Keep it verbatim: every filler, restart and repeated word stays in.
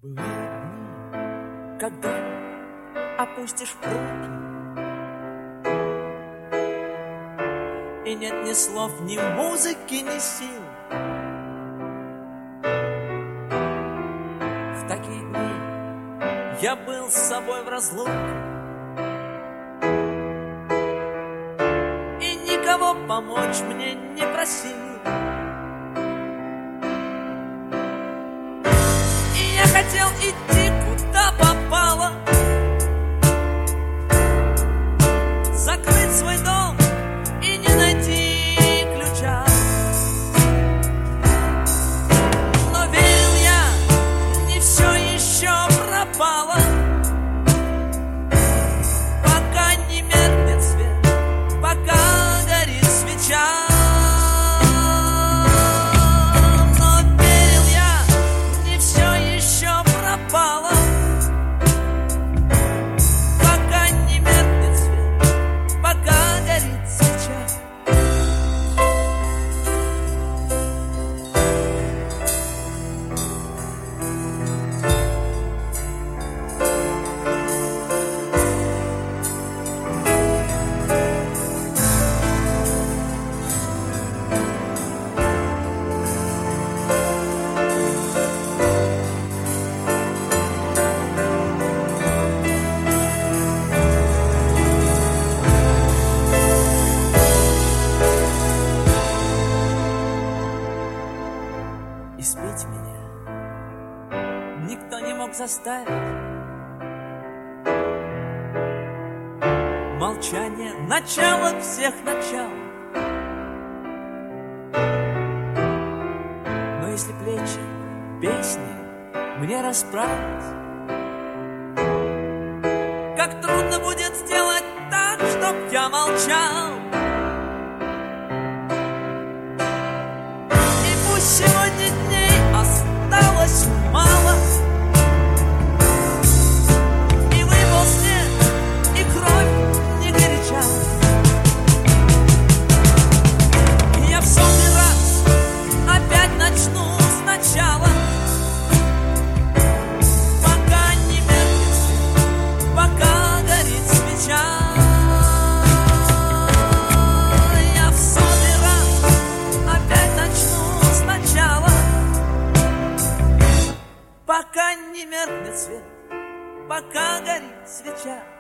Бывают дни, когда опустишь пруд, и нет ни слов, ни музыки, ни сил. В такие дни я был с собой в разлуке и никого помочь мне не просил. И я хотел идти куда попало, закрыть свой дом и не найти ключа. Но верил я, не все еще пропало, пока не меркнет свет, пока горит свеча. Но верил я, не все еще пропало, пока не меркнет свет, пока горит свеча. И спеть меня никто не мог заставить. Молчание — начало всех начал. Но если плечи песни мне расправить, как трудно будет сделать так, чтоб я молчал. И пусть сегодня дней осталось мало, и выпал снег, и кровь не горяча. И я в сотый раз опять начну сначала, пока не меркнет свет, пока горит свеча. Я в сотый раз опять начну сначала, пока не меркнет свет, пока горит свеча.